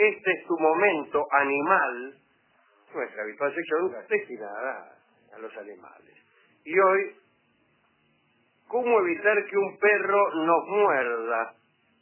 este es tu momento animal, nuestra habitual sección destinada a los animales. Y hoy, ¿cómo evitar que un perro nos muerda?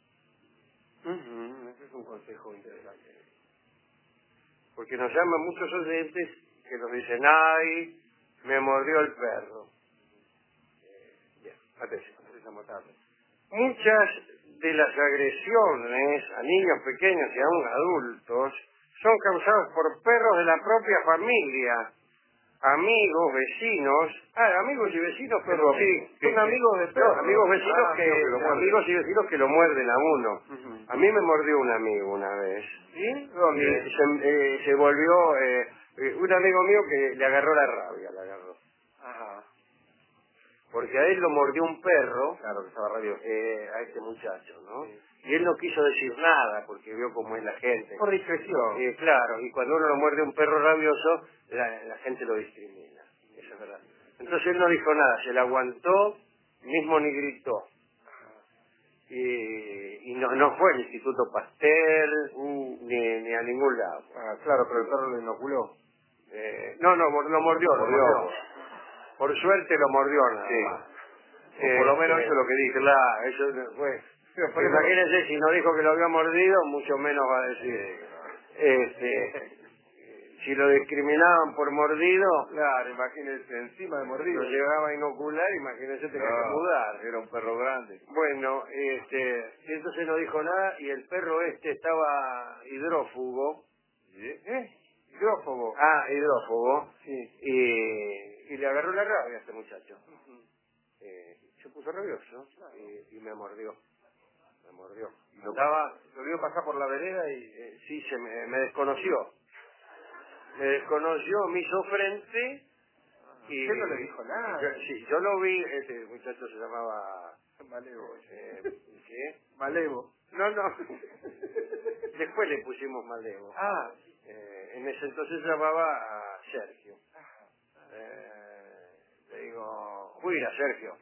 Ese es un consejo interesante. Porque nos llaman muchos oyentes que nos dicen, ¡ay, me mordió el perro! Bien, atención, empezamos tarde. Muchas de las agresiones a niños pequeños y aún adultos son causadas por perros de la propia familia. Amigos, vecinos, amigos y vecinos, pero sí, son amigos de perros. Amigos vecinos amigos y vecinos que lo muerden a uno. A mí me mordió un amigo una vez. ¿Sí? ¿Dónde? Y se volvió un amigo mío que le agarró la rabia, Ajá. porque a él lo mordió un perro, Claro, que estaba rabioso. a este muchacho, ¿no? Sí. Y él no quiso decir nada porque vio cómo es la gente. Por discreción. Claro, y cuando uno lo muerde un perro rabioso, la gente lo discrimina. Eso es verdad. Entonces él no dijo nada, se la aguantó, mismo ni gritó. Y no fue al Instituto Pasteur, ni a ningún lado. Claro, pero el perro lo inoculó. No, lo mordió. Por suerte lo mordió nada más. O por lo menos eso es lo que dije. Claro, eso no fue. Pero imagínense, si no dijo que lo había mordido, mucho menos va a decir. Si lo discriminaban por mordido, Claro, imagínense, encima de mordido. lo llegaba a inocular, imagínense, tenía que mudar. Era un perro grande. Bueno, entonces no dijo nada y el perro estaba hidrófugo. Hidrófobo. Hidrófugo. Sí. Y le agarró la rabia a este muchacho. Se puso rabioso y me mordió. Lo vio pasar por la vereda y... Sí, me desconoció. Me hizo frente y... ¿Usted no le dijo nada? Yo lo vi, este muchacho se llamaba... Malevo. ¿Qué? Malevo. No. Después le pusimos Malevo. En ese entonces se llamaba Sergio. Le digo, cuida Sergio.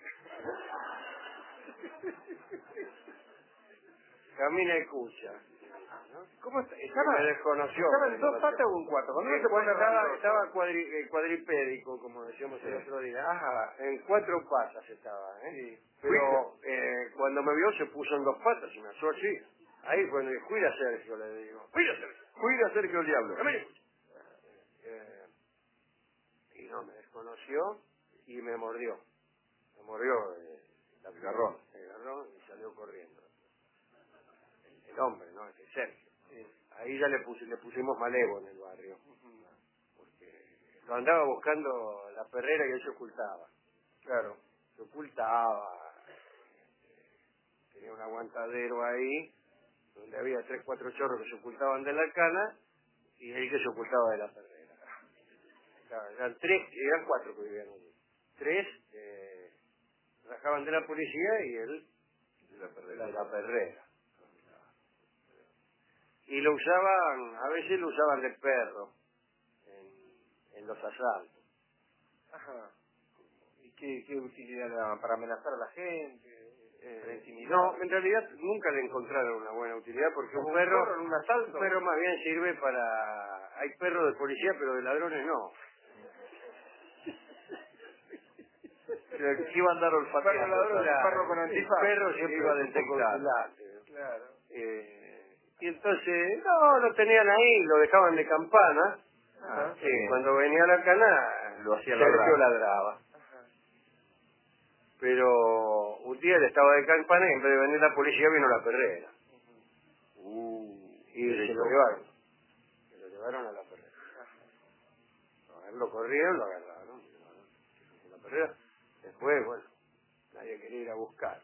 Camina y escucha. ¿Cómo Me desconoció. ¿Estaba en dos patas o en cuatro? Cuando uno se pone estaba cuadripédico, como decíamos el otro día. En 4 patas estaba. Sí. Pero cuando me vio se puso en 2 patas y me asó así. Ahí cuando dije, cuida Sergio, le digo. Cuida Sergio el diablo. Y no, me desconoció y me mordió. El garrón. Me agarró y salió corriendo. El hombre, ¿no? Sergio. Sí. Ahí ya le pusimos Malevo en el barrio. Porque lo andaba buscando la perrera y él se ocultaba. Claro. Tenía un aguantadero ahí, donde había 3, 4 chorros que se ocultaban de la cana y él que se ocultaba de la perrera. Eran 4 que vivían allí. 3 rajaban de la policía y él de la perrera. Y lo usaban, a veces lo usaban de perro en los asaltos. Ajá. ¿Y qué utilidad le daban? ¿Para amenazar a la gente? ¿Para intimidar? No, en realidad nunca le encontraron una buena utilidad porque un perro en un asalto. Un perro más bien sirve para... Hay perros de policía, pero de ladrones no. ¿Qué iba a andar olfateando? Perro con antifaz. El perro siempre iba a detectar. Claro. Y entonces, lo tenían ahí, lo dejaban de campana. Cuando venía la cana, Lo hacía Sergio ladrar. ladraba. Pero un día él estaba de campana y en vez de venir la policía vino la perrera. Y se lo llevaron. Se lo llevaron a la perrera. A él lo corrieron, lo agarraron. La perrera. Después, bueno, nadie quería ir a buscar.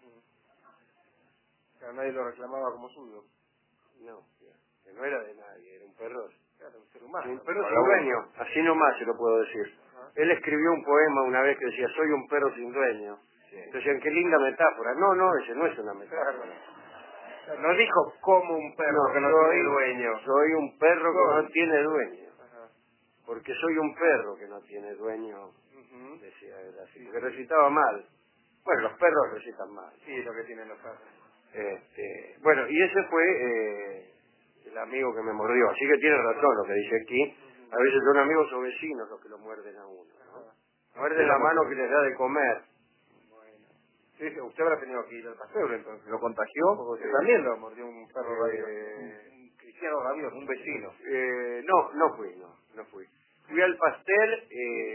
Claro, nadie lo reclamaba como suyo. No, que no era de nadie, era un perro. Claro, un ser humano. Un perro sin dueño, así nomás se lo puedo decir. Él escribió un poema una vez que decía, soy un perro sin dueño. Entonces decían, qué linda metáfora. No, ese no es una metáfora. No dijo como un perro que no tiene dueño. Soy un perro que no tiene dueño. Porque soy un perro que no tiene dueño, decía él así. Porque recitaba mal. Bueno, los perros recitan mal. Sí, es lo que tienen los perros. Bueno, y ese fue el amigo que me mordió. Así que tiene razón lo que dice aquí. A veces son amigos o vecinos los que lo muerden a uno, ¿no? Muerden la mano que les da de comer. Bueno. Sí, usted habrá tenido que ir al paseo, entonces. ¿Lo contagió? Sí. También lo mordió un perro rabioso. Un cristiano rabioso, un vecino. No fui. Fui al pastel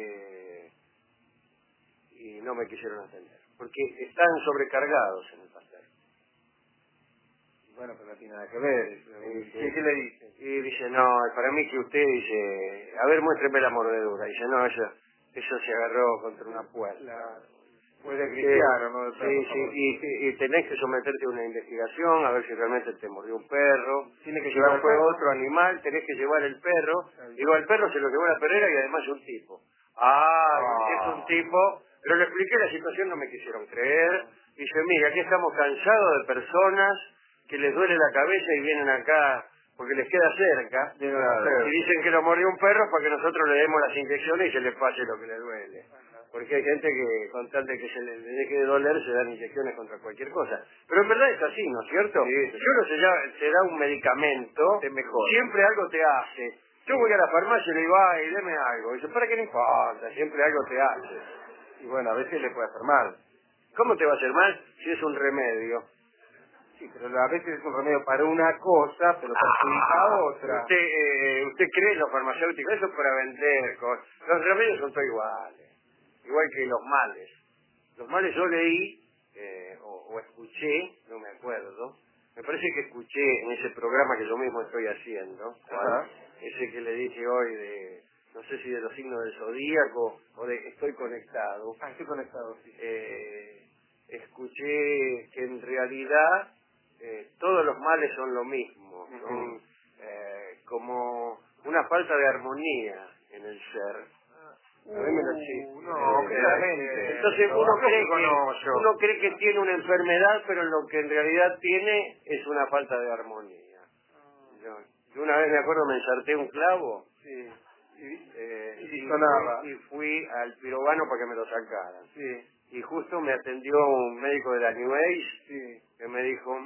y no me quisieron atender. Porque están sobrecargados en el pastel. Bueno, pero no tiene nada que ver. ¿Qué le dice? Y dice, no, para mí que usted dice, a ver, muéstreme la mordedura. Dice, no, eso se agarró contra una puerta. Claro. Pues de cristiano, ¿no? Sí, y tenés que someterte a una investigación, a ver si realmente te mordió un perro. Tiene que si llevar no al fue perro. otro animal, tenés que llevar el perro. Digo, al perro se lo llevó la perrera y además es un tipo. Es un tipo. Pero le expliqué la situación, no me quisieron creer. Dice, mira, aquí estamos cansados de personas que les duele la cabeza y vienen acá porque les queda cerca. Y dicen que lo mordió un perro para que nosotros le demos las inyecciones y se les pase lo que le duele. Porque hay gente que, con tal de que se le deje de doler, se dan inyecciones contra cualquier cosa. Pero en verdad es así, ¿no es cierto? Sí. Si uno se da un medicamento, Es mejor. siempre algo te hace. Yo voy a la farmacia y le digo, ay, deme algo. Y dice, ¿para qué no importa? Siempre algo te hace. Y bueno, a veces le puede hacer mal. ¿Cómo te va a hacer mal si es un remedio? Sí, pero a veces es un remedio para una cosa, pero perjudica a otra. Usted cree en los farmacéuticos, eso es para vender cosas. Los remedios son todos iguales, igual que los males. Los males yo leí, o escuché, no me acuerdo, me parece que escuché en ese programa que yo mismo estoy haciendo, ese que le dije hoy de, no sé si de los signos del zodíaco, o de estoy conectado. Estoy conectado, sí. Escuché que en realidad todos los males son lo mismo, son como una falta de armonía en el ser. Claramente. Entonces uno cree que tiene una enfermedad, pero lo que en realidad tiene es una falta de armonía. Yo una vez me acuerdo me ensarté un clavo y fui al pirobano para que me lo sacaran. Sí. Y justo me atendió un médico de la New Age que me dijo,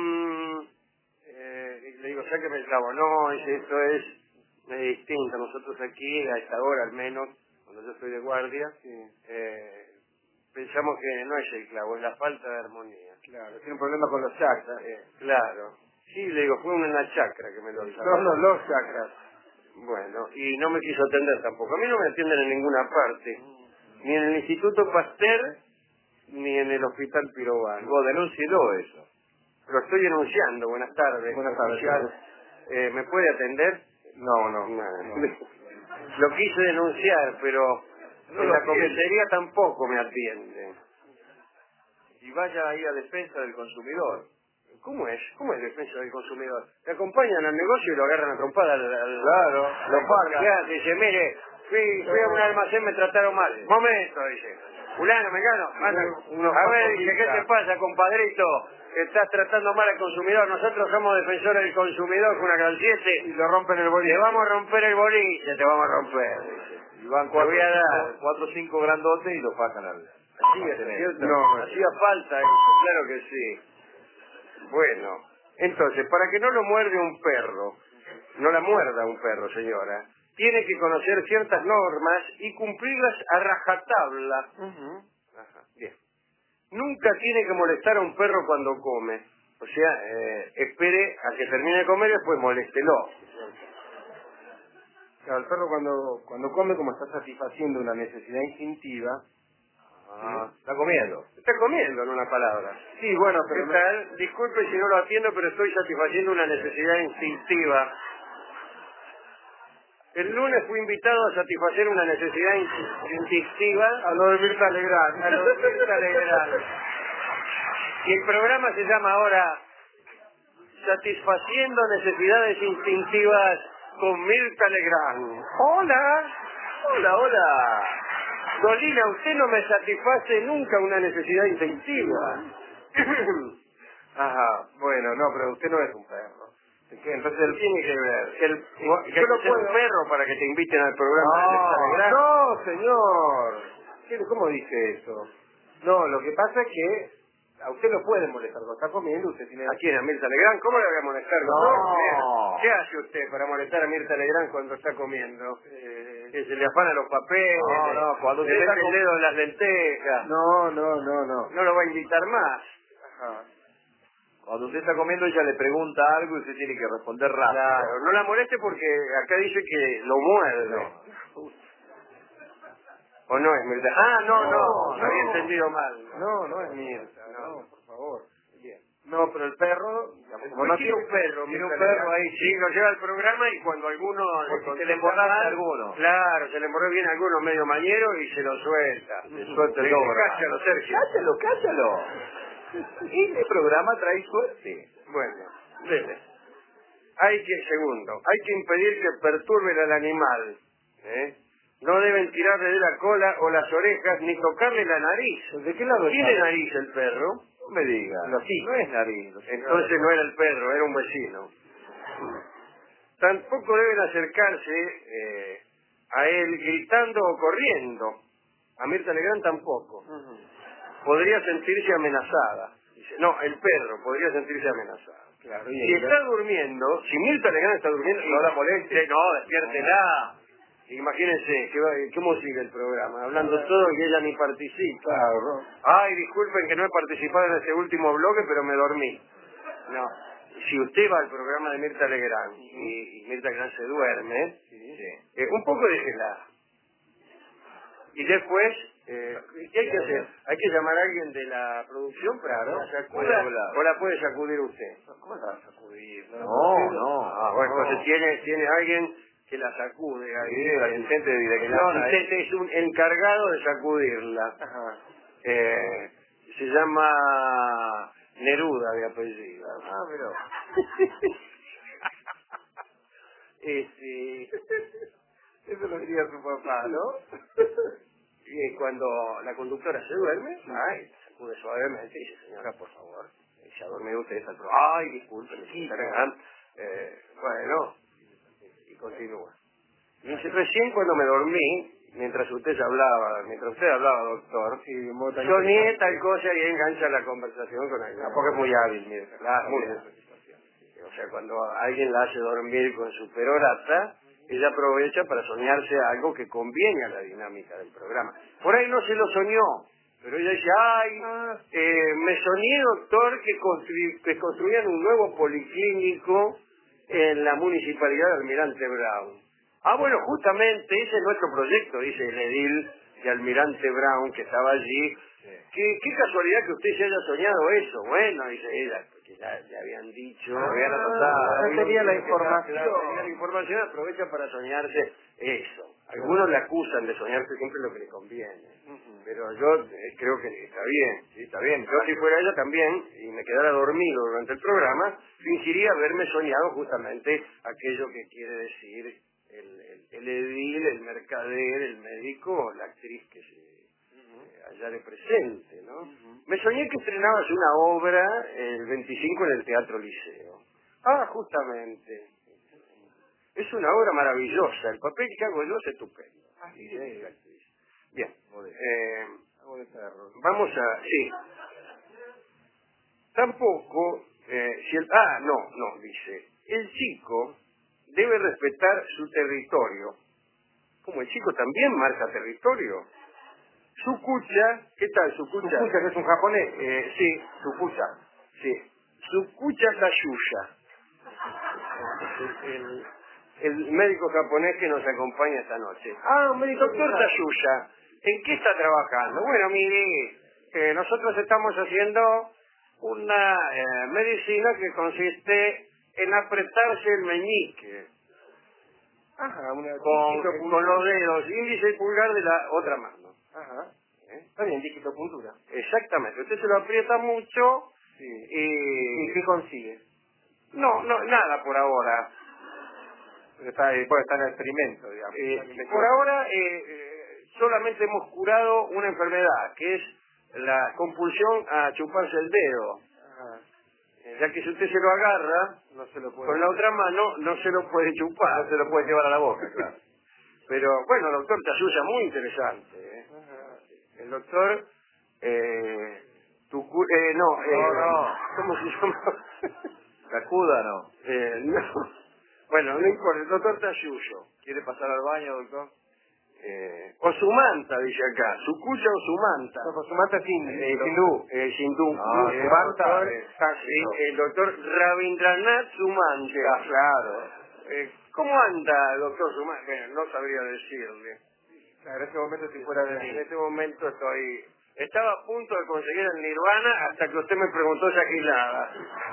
y le digo, sáqueme el clavo. No, dice, esto es distinto. Nosotros aquí, a esta hora al menos, cuando yo estoy de guardia, pensamos que no es el clavo, es la falta de armonía. Claro, tiene un problema con los chakras. Claro. Sí, le digo, fue una chakra que me lo sacó. No, los chakras. Bueno, y no me quiso atender tampoco. A mí no me atienden en ninguna parte. Ni en el Instituto Pasteur, ni en el Hospital Pirobano. Vos denúncielo eso. Lo estoy denunciando. Buenas tardes. Buenas tardes. Oficial. ¿Me puede atender? No. Lo quise denunciar, pero en la comisaría tampoco me atienden. Y vaya ahí a defensa del consumidor. ¿Cómo es? ¿Cómo es defensa del consumidor? Te acompañan al negocio y lo agarran a trompada Claro. lo pagan. Dice, mire, fui a un almacén, me trataron mal. Momento, dice. Fulano, mengano, a ver, dice, ¿qué te pasa, compadrito? Estás tratando mal al consumidor. Nosotros somos defensores del consumidor con una gran 7. Y lo rompen el boliche. Te vamos a romper el boliche, te vamos a romper, dice. Y van 4 o 5 grandotes y lo pasan al... Así es, ¿cierto? No, hacía falta eso, claro que sí. Bueno, entonces, para que no lo muerde un perro, no la muerda un perro, señora, tiene que conocer ciertas normas y cumplirlas a rajatabla. Bien. Nunca tiene que molestar a un perro cuando come. O sea, espere a que termine de comer y después moléstelo. Claro, el perro cuando come, como está satisfaciendo una necesidad instintiva, está comiendo. Está comiendo, en una palabra. Sí, bueno, pero... ¿Qué tal? Disculpe si no lo atiendo, pero estoy satisfaciendo una necesidad instintiva. El lunes fui invitado a satisfacer una necesidad instintiva. A lo de Mirta Legrand. A lo de Mirta Legrand. Y el programa se llama ahora Satisfaciendo Necesidades Instintivas con Mirta Legrand. Hola. Dolina, usted no me satisface nunca una necesidad instintiva. Ajá, bueno, no, pero usted no es un perro. Entonces él tiene que ver. Yo no puedo un perro para que te inviten al programa. No, señor. ¿Cómo dice eso? No, lo que pasa es que a usted lo puede molestar cuando está comiendo, usted tiene... ¿A quién? ¿A Mirta Legrand? ¿Cómo le voy a molestar? No. ¿Qué hace usted para molestar a Mirta Legrand cuando está comiendo? Que se le afanan los papeles, cuando le mete el dedo en las lentejas. No. No lo va a invitar más. Ajá. Cuando usted está comiendo, ella le pregunta algo y usted tiene que responder rápido. Claro, no la moleste porque acá dice que lo muerde. No. ¿O no es Mirta? No, había entendido mal. No es Mirta, no, por favor. Bien. No, pero el perro, digamos, como no tiene un perro, tiene un Mirta perro Legrand. ahí, Sí, lo lleva al programa y cuando alguno Se le emborracha alguno. Claro, se le morrió bien a alguno medio mañero y se lo suelta. Le suelta el Dice, dobro. cállalo, Sergio. Cállalo. Este programa trae suerte. Bueno, dele. Hay que impedir que perturben al animal. No deben tirarle de la cola o las orejas ni tocarle la nariz. ¿De qué lado ¿Tiene está? nariz el perro? No me diga. Sí. No es nariz. Entonces no era el perro, era un vecino. Tampoco deben acercarse a él gritando o corriendo. A Mirta Legrand tampoco. Podría sentirse amenazada. Dice, no, el perro podría sentirse amenazada. Claro, Si está durmiendo, si Mirta Legrand está durmiendo, no la moleste, no, despiértela. Imagínense, ¿cómo sigue el programa? Hablando todo y ella ni participa. Claro. Ay, disculpen que no he participado en este último bloque, pero me dormí. No, si usted va al programa de Mirta Legrand y Mirta Legrand se duerme, un poco déjela. Y después, ¿qué hay que hacer? Hay que llamar a alguien de la producción para que la sacuda, o la puede sacudir usted. ¿Cómo la vas a sacudir? No. Bueno, entonces tiene alguien que la sacude ahí. Sí, el asistente de El dirección. asistente es un encargado de sacudirla. Ajá. Se llama Neruda de apellido. Pero... Eso lo diría su papá, ¿no? Y cuando la conductora se duerme, sacude suavemente y dice, señora, por favor, se ha dormido usted, está todo. Ay, disculpe, bueno, y continúa. Y dice, recién cuando me dormí, mientras usted hablaba, doctor, soñé tal cosa y engancha la conversación con alguien. Porque es muy hábil, mire, claro, muy hábil. O sea, cuando alguien la hace dormir con su perorata, ella aprovecha para soñarse algo que conviene a la dinámica del programa. Por ahí no se lo soñó, pero ella dice, me soñé, doctor, que construían un nuevo policlínico en la municipalidad de Almirante Brown. Bueno, justamente ese es nuestro proyecto, dice el edil de Almirante Brown, que estaba allí. Qué casualidad que usted se haya soñado eso. Bueno, dice ella, porque ya le habían dicho, habían anotado. Tenía la información. Tenía la información, aprovecha para soñarse eso. Algunos le acusan de soñarse siempre lo que le conviene. Pero yo creo que está bien. Sí, está bien. Yo si fuera ella también, y me quedara dormido durante el programa, fingiría haberme soñado justamente aquello que quiere decir el edil, el mercader, el médico, la actriz que se allá de presente, ¿no? Me soñé que estrenabas una obra el 25 en el Teatro Liceo. Justamente. Es una obra maravillosa. El papel que hago yo es estupendo. Bien. Vamos a... Sí. Tampoco... dice. El chico debe respetar su territorio. Como el chico también marca territorio. Sukucha, ¿qué tal Sukucha? Sukucha, que es un japonés. Sí, Sukucha. Sí. Sukucha Tayuya. El médico japonés que nos acompaña esta noche. Un médico. Doctor Tayuya, ¿en qué está trabajando? Bueno, mire, nosotros estamos haciendo una medicina que consiste en apretarse el meñique. Con los dedos índice y pulgar de la otra mano. Está bien, digitopuntura. Exactamente. Usted se lo aprieta mucho y ¿qué consigue? No, nada por ahora. Puede estar en experimento, digamos. Por ahora solamente hemos curado una enfermedad, que es la compulsión a chuparse el dedo. Ya que si usted se lo agarra con la otra mano, no se lo puede chupar. No se lo puede llevar a la boca, claro. Pero bueno, doctor Tayuya, muy interesante. El doctor... No. ¿Cómo se llama? Sacuda, no. No. Bueno, no importa, el doctor Tayuyo. ¿Quiere pasar al baño, doctor? O Sumanta, dice acá. Sucuya o Sumanta. No, Sumanta es hindú. Hindú. Sumanta el doctor Rabindranath Sumanta. Claro. ¿Cómo anda, doctor Sumanta? Bueno, no sabría decirle. Claro, en este momento estoy fuera de... En este momento estaba a punto de conseguir el nirvana hasta que usted me preguntó esa gilada.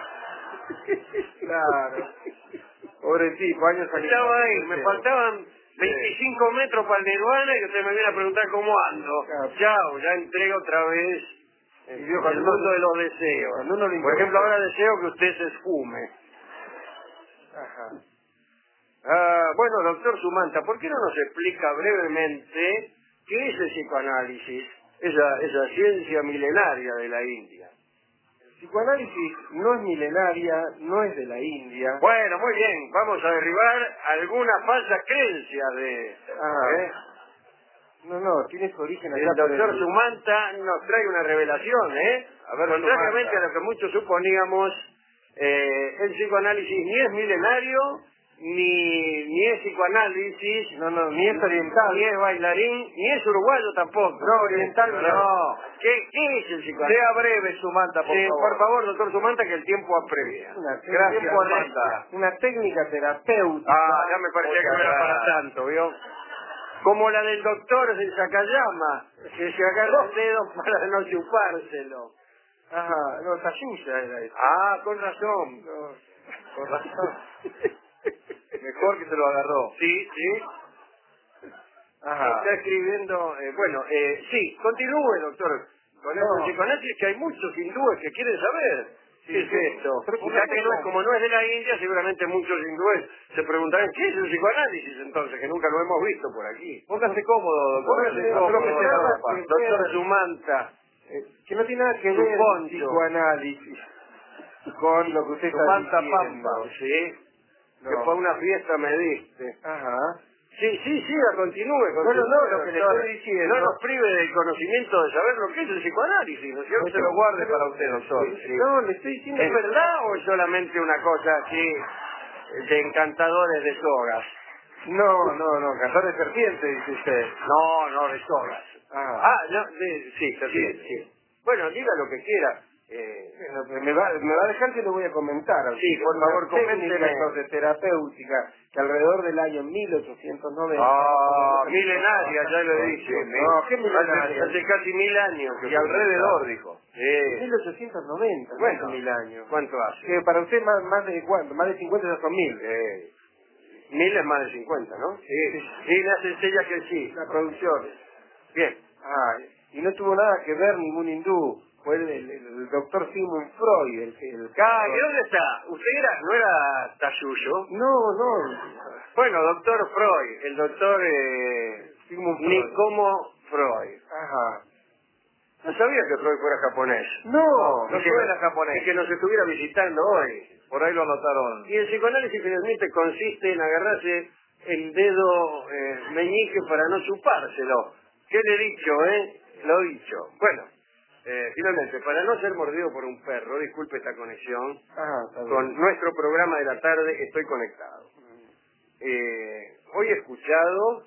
Claro. Pobre tipo, años Estaba ahí, me faltaban 25 metros para el nirvana y usted me viene a preguntar cómo ando. Claro. Chao, ya entrego otra vez el mundo de los deseos. Por ejemplo, ahora deseo que usted se esfume. Ajá. Bueno, doctor Sumanta, ¿por qué no nos explica brevemente qué es el psicoanálisis, esa ciencia milenaria de la India? El psicoanálisis no es milenaria, no es de la India. Bueno, muy bien, vamos a derribar algunas falsas creencias de... No, tiene su origen allá. El doctor Sumanta nos trae una revelación, A ver, contrariamente Sumanta. a lo que muchos suponíamos, el psicoanálisis ni es milenario, ni es psicoanálisis, ni es oriental, ni es bailarín, ni es uruguayo tampoco. No, oriental no. ¿Qué es el psicoanálisis? Sea breve, Sumanta, por favor. Por favor, doctor Sumanta, que el tiempo apremia. Gracias, Sumanta. Una técnica terapéutica. Ya me parecía que no era para tanto, ¿vio? Como la del doctor de Sakayama, que se agarra el dedo para no chupárselo. Ajá, no, Tayuya era eso. Con razón. Con razón. Mejor que se lo agarró. Sí. Ajá. Está escribiendo, sí, continúe, doctor. Con el psicoanálisis, que hay muchos hindúes que quieren saber qué es esto. Ya que como no es de la India, seguramente muchos hindúes se preguntarán qué es el psicoanálisis entonces, que nunca lo hemos visto por aquí. Póngase cómodo, doctor. Póngase cómodo, doctor Sumanta. Que no tiene nada que ver el psicoanálisis con lo que usted está Sumanta diciendo. Pampa. Sí, que No. fue una fiesta me diste. Ajá. Sí, continúe. No, lo que le estoy diciendo. No nos prive del conocimiento de saber lo que es el psicoanálisis, ¿no es cierto? No se lo guarde para usted, doctor. Sí. No, le estoy diciendo... ¿Es verdad o es solamente una cosa así de encantadores de sogas? No, cantar de serpiente, dice usted. No, de sogas. Sí, serpiente. Sí. Bueno, diga lo que quiera. Me va a dejar que lo voy a comentar. Sí, por favor, coménteme. Técnica terapéutica que alrededor del año 1890... Milenaria, ya lo dije. No, ¿qué milenaria? Hace casi 1000 años. Y alrededor, dijo. 1890, Bueno, 1000 años. ¿Cuánto hace? Que para usted más de cuánto, más de 50 ya son 1000. 1000 es más de 50, ¿no? Sí, me hace señas que sí. La producción. Bien. Y no tuvo nada que ver ningún hindú. Fue el doctor Sigmund Freud, el ¿Y dónde está? ¿Usted no era Tayuyo? No. Bueno, doctor Freud, el doctor Sigmund Freud. Nicomo Freud. Ajá. No sabía que Freud fuera japonés. No suena japonés. Y que nos estuviera visitando hoy. Por ahí lo notaron. Y el psicoanálisis finalmente consiste en agarrarse el dedo meñique para no chupárselo. ¿Qué le he dicho, Lo he dicho. Bueno. Finalmente, para no ser mordido por un perro, disculpe esta conexión, con nuestro programa de la tarde estoy conectado. Hoy he escuchado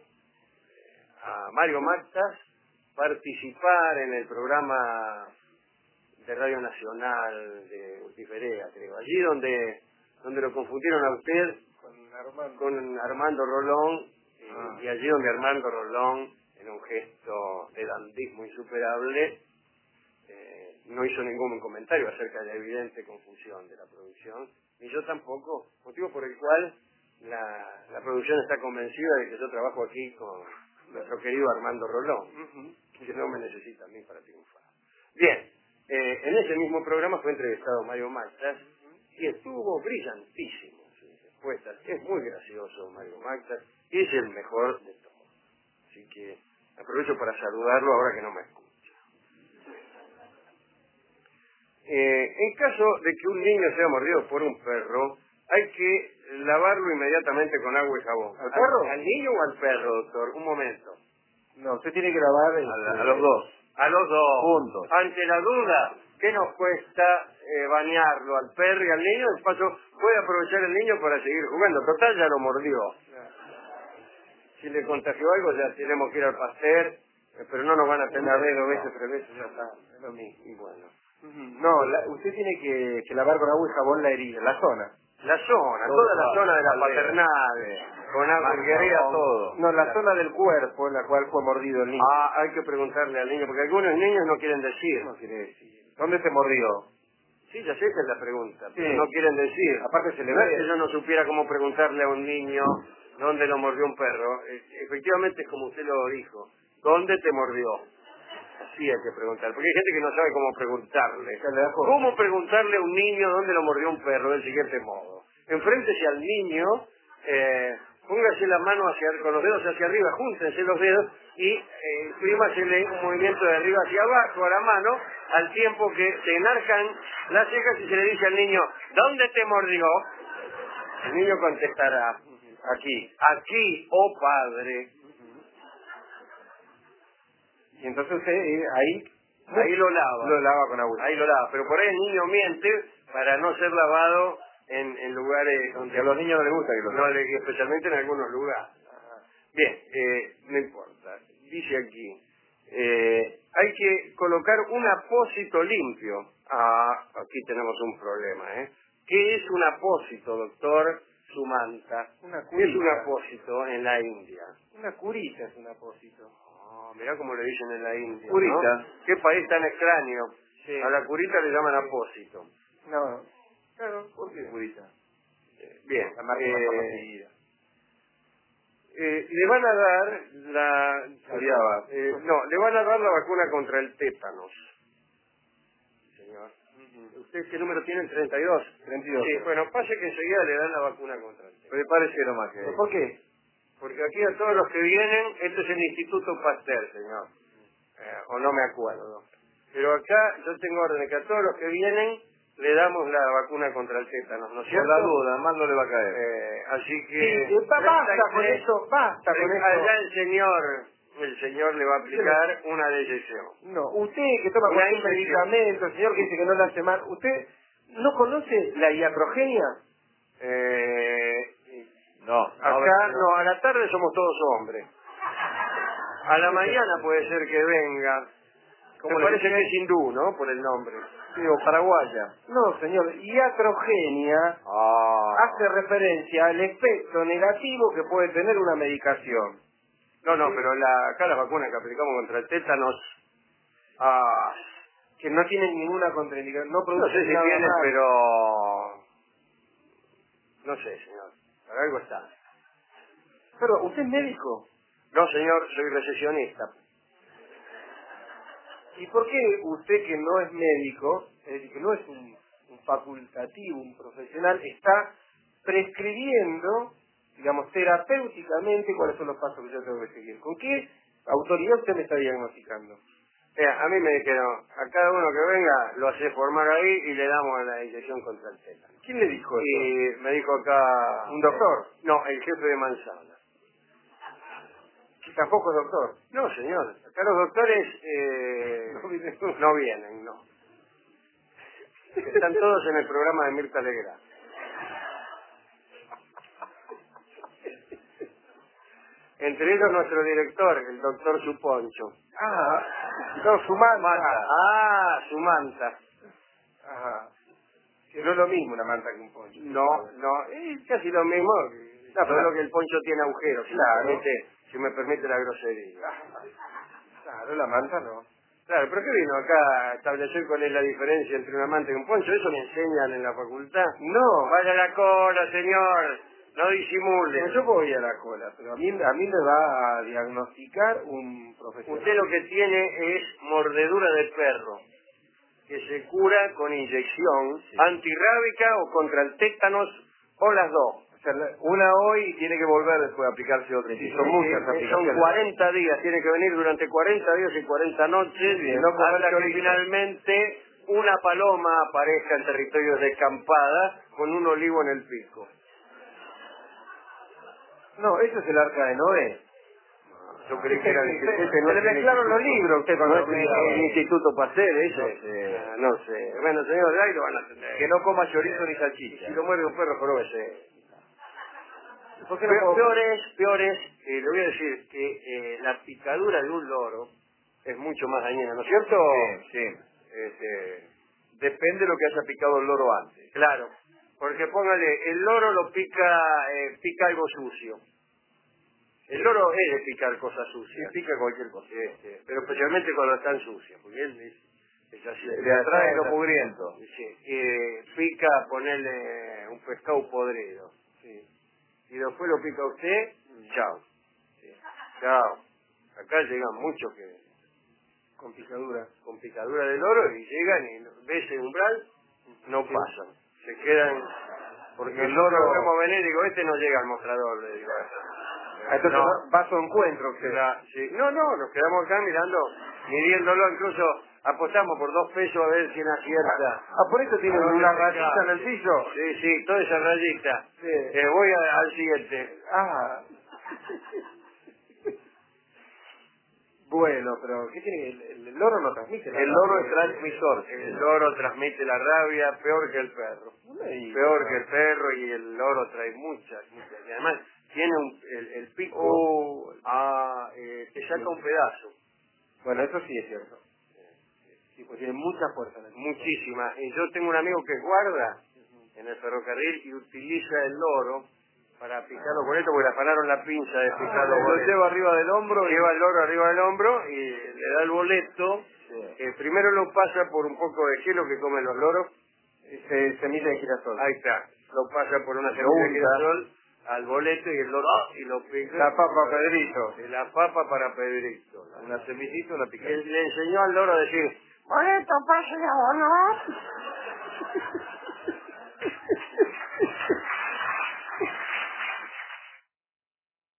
a Mario Mactas participar en el programa de Radio Nacional de Ultiferea, creo, allí donde lo confundieron a usted con Armando Rolón, y allí donde Armando Rolón, en un gesto de dandismo insuperable, no hizo ningún comentario acerca de la evidente confusión de la producción, ni yo tampoco, motivo por el cual la producción está convencida de que yo trabajo aquí con nuestro querido Armando Rolón, que no me necesita a mí para triunfar. Bien, en ese mismo programa fue entrevistado Mario Mactas y estuvo brillantísimo en sus respuestas. Es muy gracioso Mario Mactas y es el mejor de todos. Así que aprovecho para saludarlo ahora que no me escucha. En caso de que un niño sea mordido por un perro, hay que lavarlo inmediatamente con agua y jabón. ¿Al perro? ¿Al niño o al perro, doctor? Un momento. No, usted tiene que lavar A los dos. A los dos. Juntos. Ante la duda, ¿qué nos cuesta bañarlo al perro y al niño, de paso puede aprovechar el niño para seguir jugando. Total, ya lo mordió. Si le contagió algo, ya tenemos que ir al pastel, pero no nos van a atender. Una vez, 2 veces, 3 veces, ya está, es lo mismo. Y bueno. No, usted tiene que lavar con agua y jabón la herida, la zona. La zona, toda la zona de la paternal, con agua Manguería, todo. No, la zona del cuerpo en la cual fue mordido el niño. Ah, hay que preguntarle al niño, porque algunos niños no quieren decir. No quiere decir. ¿Dónde se mordió? Sí, ya sé que es la pregunta, pero Sí. no quieren decir. Aparte se le No es ve. que yo no supiera cómo preguntarle a un niño dónde lo mordió un perro. Efectivamente es como usted lo dijo. ¿Dónde te mordió? Así hay que preguntar, porque hay gente que no sabe cómo preguntarle. ¿Cómo preguntarle a un niño dónde lo mordió un perro? Del siguiente modo. Enfréntese al niño, póngase la mano con los dedos hacia arriba, júntense los dedos y imprímasele un movimiento de arriba hacia abajo a la mano, al tiempo que se enarcan las cejas y se le dice al niño, ¿dónde te mordió? El niño contestará, aquí, oh padre. Y entonces usted ahí lo lava. Lo lava con agua. Ahí lo lava, pero por ahí el niño miente para no ser lavado en lugares donde a los niños no les gusta que lo laven. especialmente en algunos lugares. Bien, no importa. Dice aquí, hay que colocar un apósito limpio. Ah, aquí tenemos un problema, ¿eh? ¿Qué es un apósito, doctor Sumanta? ¿Qué es un apósito en la India? Una curita es un apósito. Mirá cómo le dicen en la India, Curita. ¿no? Qué país tan extraño. Sí. A la curita le llaman apósito. No, claro, ¿por qué curita? Bien. La marca más conocida. Le van a dar le van a dar la vacuna contra el tétanos. Señor. ¿Usted qué número tiene? ¿El 32? 32. Sí, bueno, pase que enseguida le dan la vacuna contra el tétanos. Prepárese nomás que... ¿Por qué? Porque aquí a todos los que vienen, este es el Instituto Pasteur, señor. O no me acuerdo. Pero acá yo tengo orden que a todos los que vienen le damos la vacuna contra el tétanos, ¿no es cierto? Por la duda, más no le va a caer. Así que... Sí, basta con eso, basta con eso. Allá el señor le va a aplicar una decisión. No, usted que toma Una cualquier inyección. medicamento, el señor que dice que no le hace mal, ¿usted no conoce la iatrogenia? No. Acá, no, a la tarde somos todos hombres. A la mañana puede ser que venga. Me parece que es hindú, ¿no? Por el nombre. Digo, paraguaya. No, señor, iatrogenia hace referencia al efecto negativo que puede tener una medicación. No, pero acá las vacunas que aplicamos contra el tétanos, Que no tienen ninguna contraindicación, no no producen sé si nada tienen, más. pero... No sé, señor. Para algo está. Pero, ¿usted es médico? No, señor, soy recesionista. ¿Y por qué usted que no es médico, es decir, que no es un facultativo, un profesional, está prescribiendo, digamos, terapéuticamente cuáles son los pasos que yo tengo que seguir? ¿Con qué autoridad usted me está diagnosticando? A mí me dijeron, a cada uno que venga lo hace formar ahí y le damos la inyección contra el tétano. ¿Quién le dijo eso? Y me dijo acá... ¿Un doctor? No, el jefe de manzana. Tampoco es doctor. No, señor. Acá los doctores no vienen, no. Están todos en el programa de Mirta Legrand. Entre ellos nuestro director, el doctor Suponcho. No, su manta. Sumanta. Ajá. Que no es lo mismo una manta que un poncho. No, es casi lo mismo. Solo que el poncho tiene agujeros, Claro. si me permite la grosería. Claro, la manta no. Claro, pero ¿qué vino acá a establecer cuál es la diferencia entre una manta y un poncho? ¿Eso me enseñan en la facultad? No. Vaya a la cola, señor. No disimule. No, yo voy a la cola, pero a mí me va a diagnosticar un profesional. Usted lo que tiene es mordedura de perro, que se cura con inyección antirrábica o contra el tétanos o las dos. O sea, una hoy y tiene que volver después a aplicarse otra. Sí, son muchas aplicaciones. Son 40 días, tiene que venir durante 40 días y 40 noches, hasta que finalmente una paloma aparezca en territorios de escampada con un olivo en el pico. No, eso es el arca de Noé. Yo creí que era Se le mezclaron los libros usted cuando el Instituto Pastel, ese. No sé. Bueno, señor, ahí lo van a atender. Que no coma chorizo ni salchicha. Si lo muerde un perro, joróbese. ¿Por qué no puedo? Peor es, le voy a decir que la picadura de un loro es mucho más dañina, ¿no es cierto? Sí. Depende de lo que haya picado el loro antes. Claro, porque póngale, el loro lo pica algo sucio. El loro es de picar cosas sucias. Pica cualquier cosa. Pero especialmente cuando están sucias, porque él es así. Le atrae lo mugriento. Sí, pica ponerle un pescado podrido. Sí. Y después lo pica usted, chao. Sí. Chao. Acá llegan muchos que con picadura del loro y llegan y ve ese umbral, no pasan. Se quedan, porque el loro lo vemos venir y digo, este no llega al mostrador, le digo. Entonces va a su encuentro usted. Sí. No, nos quedamos acá midiéndolo, incluso apostamos por 2 pesos a ver quién acierta. Por eso tiene una rayita en el piso. Sí, toda esa rayita. Sí. Voy al siguiente. Bueno, pero ¿qué tiene? El loro no transmite la rabia. El loro es transmisor. El loro transmite la rabia peor que el perro. Peor que el perro, y el loro trae muchas. Y además tiene el pico, te saca un pedazo. Bueno, eso sí es cierto. Sí, pues tiene mucha fuerza. Muchísima. Y yo tengo un amigo que guarda en el ferrocarril y utiliza el loro para picarlo con esto, porque le afanaron la pinza de picarlo con Lo lleva arriba del hombro. Lleva el loro arriba del hombro y le da el boleto. Primero lo pasa por un poco de hielo que comen los loros. Semilla de girasol. Ahí está. Lo pasa por una semilla de girasol al boleto y el loro y lo pica. La papa Pedrito. La papa para Pedrito. Una semillita, una picada. Le enseñó al loro a decir, boleto, pase o no.